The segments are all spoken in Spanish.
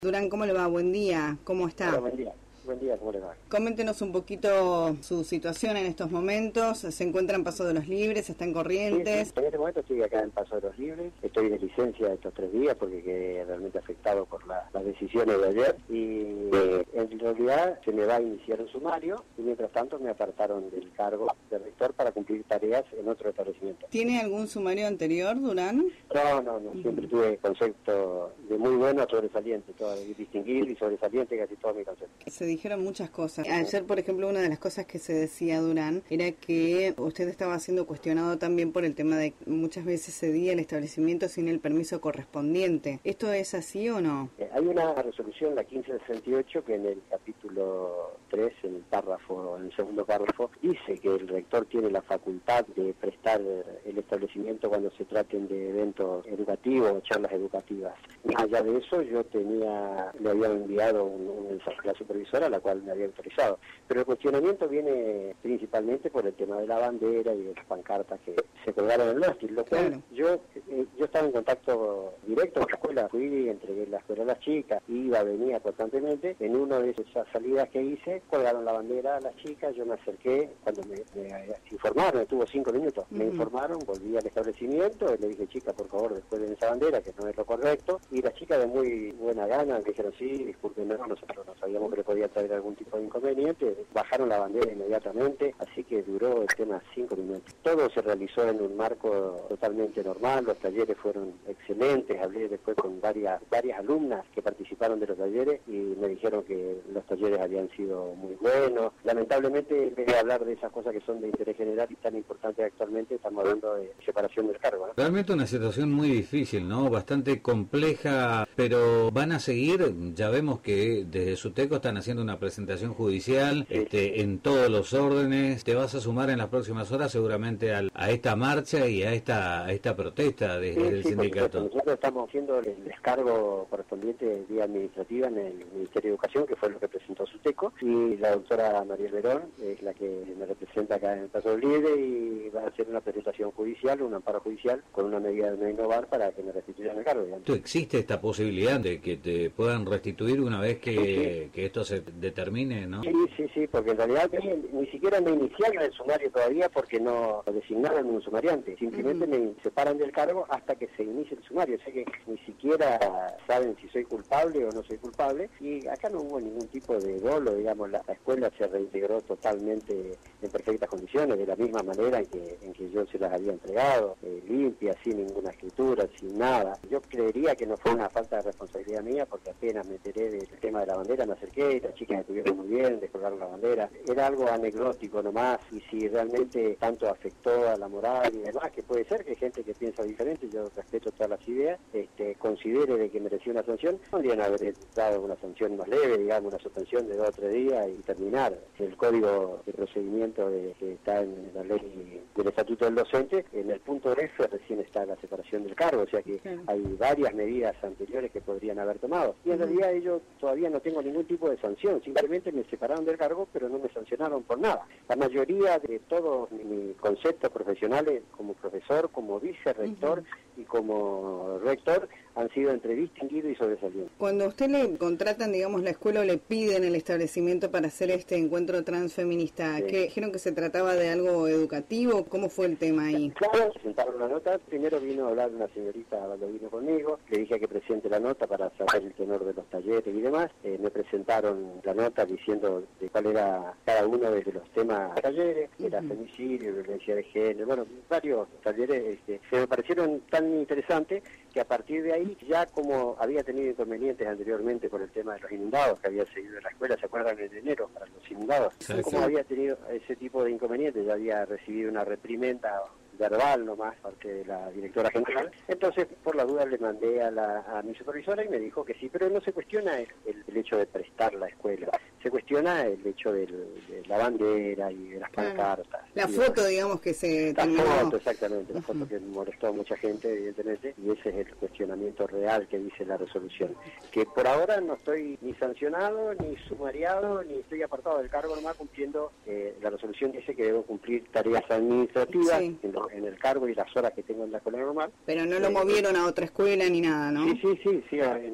Durán, ¿cómo le va? Buen día, ¿cómo está? Hola, buen día. Buen día, ¿cómo le va? Coméntenos un poquito su situación en estos momentos. ¿Se encuentra en Paso de los Libres? ¿Está en Corrientes? Sí, en este momento estoy acá en Paso de los Libres. Estoy de licencia estos 3 días porque quedé realmente afectado por las decisiones de ayer. Y en realidad se me va a iniciar un sumario y mientras tanto me apartaron del cargo de rector para cumplir tareas en otro establecimiento. ¿Tiene algún sumario anterior, Durán? No. Siempre tuve concepto de muy bueno a sobresaliente, todo distinguido y sobresaliente casi todo mi concepto. Se dijeron muchas cosas. Ayer, por ejemplo, una de las cosas que se decía, Durán, era que usted estaba siendo cuestionado también por el tema de que muchas veces cedía el establecimiento sin el permiso correspondiente. ¿Esto es así o no? Hay una resolución, la 1568, que en el capítulo 3, en el segundo párrafo, dice que el rector tiene la facultad de prestar el establecimiento cuando se traten de eventos educativos o charlas educativas. Más allá de eso, yo le había enviado un mensaje a la supervisora, la cual me había autorizado. Pero el cuestionamiento viene principalmente por el tema de la bandera y de las pancartas que se colgaron en el mástil, lo cual Claro. yo estaba en contacto directo con la escuela, fui, entregué la escuela a las chicas, iba, venía constantemente. En una de esas salidas que hice, colgaron la bandera a las chicas, yo me acerqué, cuando me informaron, estuvo 5 minutos, me informaron, volví al establecimiento, le dije, chica, por favor, después de esa bandera, que no es lo correcto, y las chicas de muy buena gana me dijeron, sí, discúlpenme, nosotros no sabíamos que le podía traer algún tipo de inconveniente, bajaron la bandera inmediatamente, así que duró el tema 5 minutos. Todo se realizó en un marco totalmente normal, los talleres fueron excelentes, hablé después con varias alumnas que participaron de los talleres y me dijeron que los talleres habían sido muy buenos. Lamentablemente, en vez de hablar de esas cosas que son de interés general y tan importantes actualmente, estamos hablando de separación del cargo, ¿no? Realmente una situación muy difícil, ¿no? Bastante compleja, pero van a seguir. Ya vemos que desde Suteco están haciendo una presentación judicial en todos los órdenes. Te vas a sumar en las próximas horas seguramente a esta marcha y a esta protesta del sindicato. Nosotros estamos haciendo el descargo correspondiente vía administrativa en el Ministerio de Educación, que fue lo que presentó Suteco, y la doctora María Verón es la que me representa acá en el Paso del Libre y va a hacer una presentación judicial, un amparo judicial con una medida de no innovar para que me restituyan el cargo, digamos. ¿Existe esta posibilidad de que te puedan restituir una vez que esto se determine, no? Sí, porque en realidad ni siquiera me iniciaron el sumario todavía porque no designaron un sumariante, simplemente me separan del cargo hasta que se inicie el sumario, o sea que ni siquiera saben si soy culpable o no soy culpable, y acá no hubo ningún tipo de dolo, digamos, la escuela se reintegró totalmente en perfectas condiciones, de la misma manera en que yo se las había entregado, limpia, sin ninguna escritura, sin nada. Yo creería que no fue una falta de responsabilidad mía, porque apenas me enteré del tema de la bandera, me acerqué, las chicas estuvieron muy bien, descolgaron la bandera. Era algo anecdótico nomás, y si realmente tanto afectó a la moral y demás, que puede ser que gente que piensa diferente, yo respeto todas las ideas, considere de que mereció una sanción, podrían haber dado una sanción más leve, digamos, una suspensión de 2 o 3 días y terminar. El código de procedimiento que está en la ley del Estatuto del Docente, en el punto F recién está la separación del cargo, o sea que hay varias medidas anteriores que podrían haber tomado. Y en realidad ellos todavía no tengo ningún tipo de sanción, simplemente me separaron del cargo, pero no me sancionaron por nada. La mayoría de todos mis conceptos profesionales como profesor, como vicerrector y como rector han sido entre distinguido y sobresaliente. Cuando a usted le contratan, digamos, la escuela o le piden el establecimiento para hacer este encuentro transfeminista, ¿qué dijeron que se trataba de algo educativo? ¿Cómo fue el tema ahí? Claro, presentaron una nota. Primero vino a hablar una señorita vino conmigo, le dije que presente la nota para saber el tenor de los talleres y demás. Me presentaron la nota diciendo de cuál era cada uno de los temas de talleres, era femicidio, violencia de género, bueno, varios talleres que me parecieron tan interesantes que a partir de ahí, ya como había tenido inconvenientes anteriormente por el tema de los inundados que había seguido en la escuela, ¿se acuerdan? En enero, para los inundados, como había tenido ese tipo de inconvenientes, ya había recibido una reprimenda verbal nomás parte de la directora general. Entonces, por la duda le mandé a mi supervisora y me dijo que sí, pero no se cuestiona el hecho de prestar la escuela, se cuestiona el hecho de la bandera y de las pancartas. La foto, digamos, que se terminó. La foto, exactamente, la foto que molestó a mucha gente, evidentemente, y ese es el cuestionamiento real que dice la resolución. Que por ahora no estoy ni sancionado, ni sumariado, ni estoy apartado del cargo, nomás cumpliendo, la resolución dice que debo cumplir tareas administrativas en el cargo y las horas que tengo en la escuela normal. Pero no lo movieron a otra escuela ni nada, ¿no? Sí, en la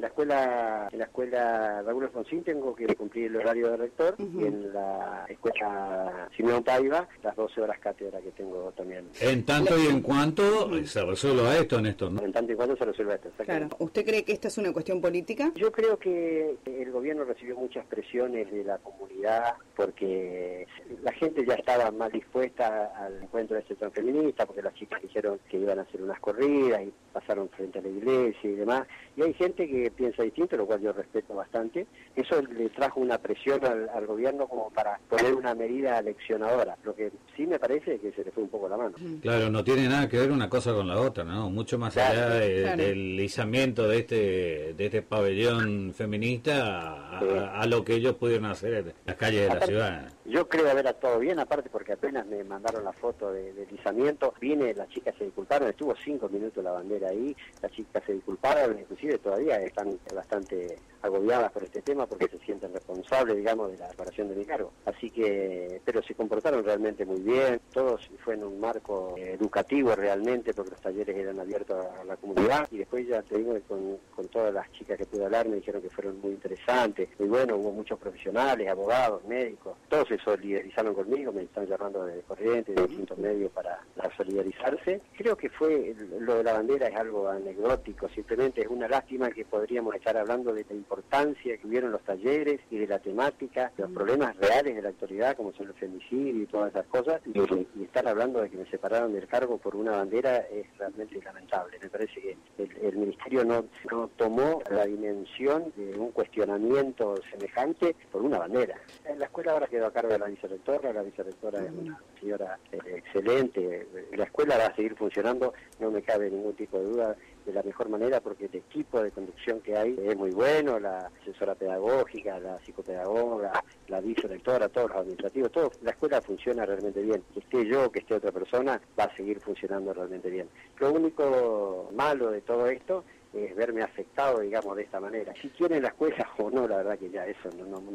escuela Raúl Alfonsín tengo que cumplir el horario de rector, y en la escuela Simeón Paiva las 12 horas cátedra que tengo también. En tanto y en cuanto se resuelva esto, Néstor, ¿no? En tanto y cuanto se resuelva esto, Claro. ¿Usted cree que esta es una cuestión política? Yo creo que el gobierno recibió muchas presiones de la comunidad porque la gente ya estaba más dispuesta al encuentro de este transfeminista, porque las chicas dijeron que iban a hacer unas corridas y pasaron frente a la iglesia y demás, y hay gente que piensa distinto, lo cual yo respeto bastante. Eso le trajo una presión al gobierno como para poner una medida aleccionadora, lo que sí me parece que se le fue un poco la mano. Claro, no tiene nada que ver una cosa con la otra, ¿no? Mucho más allá del izamiento de este pabellón feminista a lo que ellos pudieron hacer en las calles de la ciudad. Yo creo haber actuado bien, aparte porque apenas me mandaron la foto del izamiento, las chicas se disculparon, estuvo 5 minutos la bandera ahí, las chicas se disculparon, inclusive todavía están bastante agobiadas por este tema porque se sienten responsables, digamos, de la separación de mi cargo. Así que, pero se comportaron realmente muy bien, todos fue en un marco educativo realmente, porque los talleres eran abiertos a la comunidad, y después ya te digo que con todas las chicas que pude hablar me dijeron que fueron muy interesantes, muy buenos, hubo muchos profesionales, abogados, médicos, todos se solidarizaron conmigo, me están llamando de Corrientes, de distintos medios para solidarizarse. Creo que lo de la bandera es algo anecdótico, simplemente es una lástima que podríamos estar hablando de la importancia que hubieron los talleres y de la temática, de los problemas reales de la actualidad, como son los femicidios y todas esas cosas, y estar hablando de que me separaron del cargo por una bandera es realmente lamentable. Me parece que el Ministerio no tomó la dimensión de un cuestionamiento semejante por una bandera. La escuela ahora quedó a cargo de la vicerrectora es una señora excelente, la escuela va a seguir funcionando, no me cabe ningún tipo de duda, de la mejor manera, porque el equipo de conducción que hay es muy bueno, la asesora pedagógica, la psicopedagoga, la vicerrectora, todos los administrativos, todo, la escuela funciona realmente bien. Que esté yo, que esté otra persona, va a seguir funcionando realmente bien. Lo único malo de todo esto es verme afectado, digamos, de esta manera. Si quieren la escuela o no, la verdad que ya eso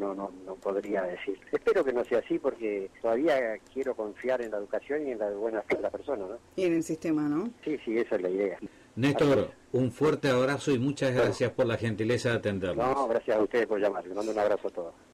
no podría decir. Espero que no sea así, porque todavía quiero confiar en la educación y en la buena fe de la persona, ¿no? Y en el sistema, ¿no? Sí, esa es la idea. Néstor, un fuerte abrazo y muchas gracias por la gentileza de atendernos. No, gracias a ustedes por llamar. Les mando un abrazo a todos.